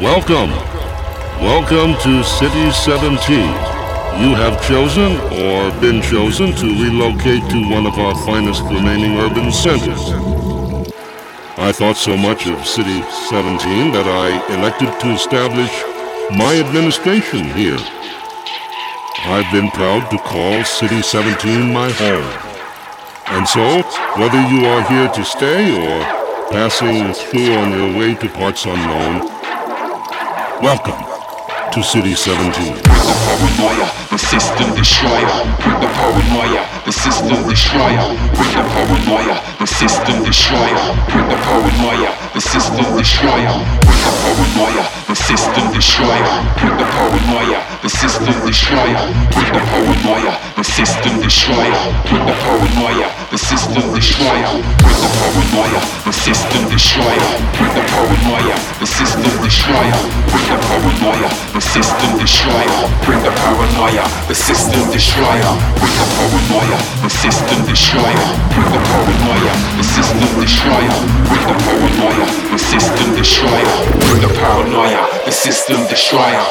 Welcome. Welcome to City 17. You have chosen or been chosen to relocate to one of our finest remaining urban centers. I thought so much of City 17 that I elected to establish my administration here. I've been proud to call City 17 my home. And so, whether you are here to stay or passing through on your way to parts unknown, welcome to City 17. Bring the paranoia, the system destroyer. Bring the paranoia, the system destroyer. Bring the paranoia, the system destroyer. Bring the paranoia, the system destroyer. Bring the paranoia, the system destroyer. Bring the paranoia, the system destroyer. Bring the paranoia, the system destroyer. Bring the paranoia, the system destroyer. Bring the paranoia, the system destroyer. Bring the paranoia, the system destroyer. Bring the paranoia, the system destroyer. Bring the paranoia, the system destroyer. Bring the paranoia, the system destroyer. Bring the paranoia, the system destroyer. Bring the paranoia, the system destroyer. Bring the paranoia, the system destroyer.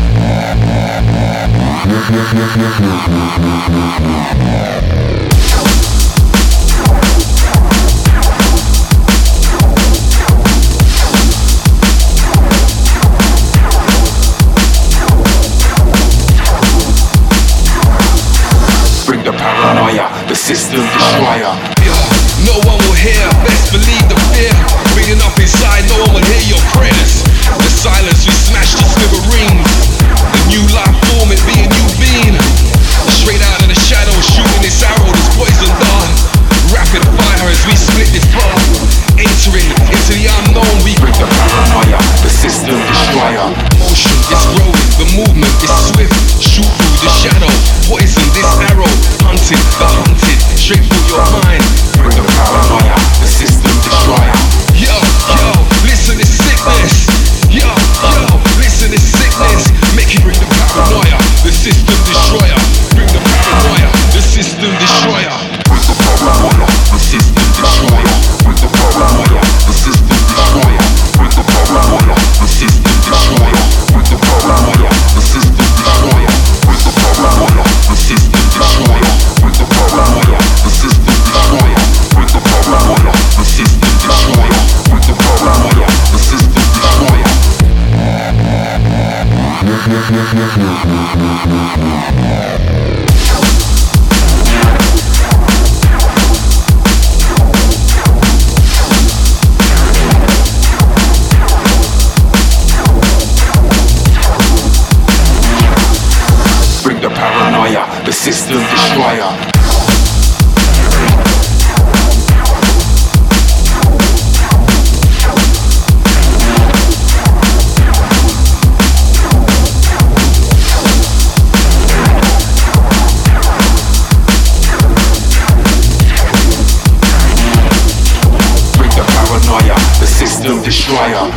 Bring the paranoia, the system destroyer. No one will hear, best believe the fear. Reading up inside, no one will hear your prayers. The silence we smash to smithereens. The new life form, it be a new being. Straight out of the shadows, shooting this arrow, this poison dart. Rapid fire as we split this bar. Entering into the unknown, we bring the paranoia, the system destroyer. Motion is growing, the movement is swift. Shoot through the shadow, poison this arrow. Hunting the hunted, straight through your mind. Bring the paranoia, the system destroyer. Yo, listen to sickness. Yo, listen to sickness. Make it bring the paranoia, the system destroyer. Bring the paranoia, the system destroyer. Bring the paranoia, the system destroyer. Bring the paranoia, the system destroyer. Bring the paranoia, the system destroyer. Bring the paranoia, the system destroyer. Bring the paranoia, the system destroyer. Bring the paranoia, the system destroyer. Bring the paranoia, the system destroyer. Bring the paranoia, the system destroyer. Bring the paranoia, the system destroyer. System destroyer.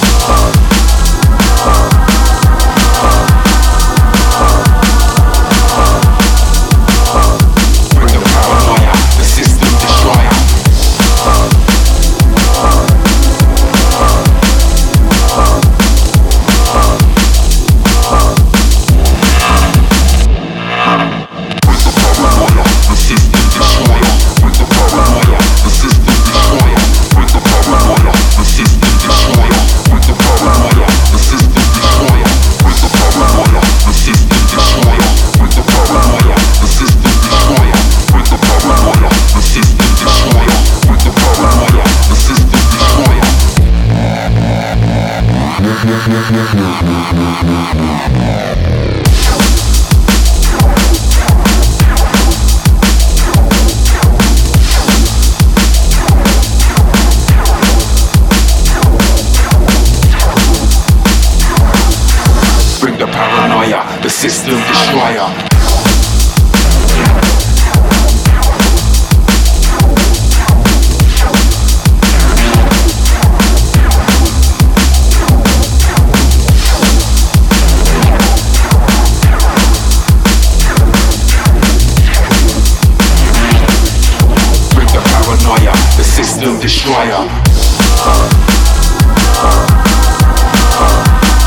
Bring the paranoia, the system destroyer. Bring the paranoia, the system destroyer. Bring the paranoia, the system destroyer. Bring the paranoia, the system destroyer. Bring the paranoia, the system destroyer. Bring the paranoia, the system destroyer. Bring the paranoia, the system destroyer. Bring the paranoia, the system destroyer. Bring the paranoia, the system destroyer. Bring the paranoia, the system destroyer. Bring the paranoia, the system destroyer.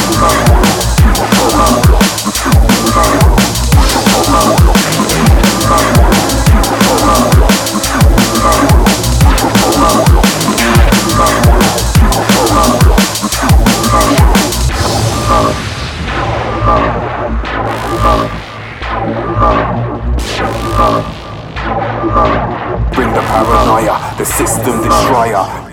Bring the paranoia, the system destroyer.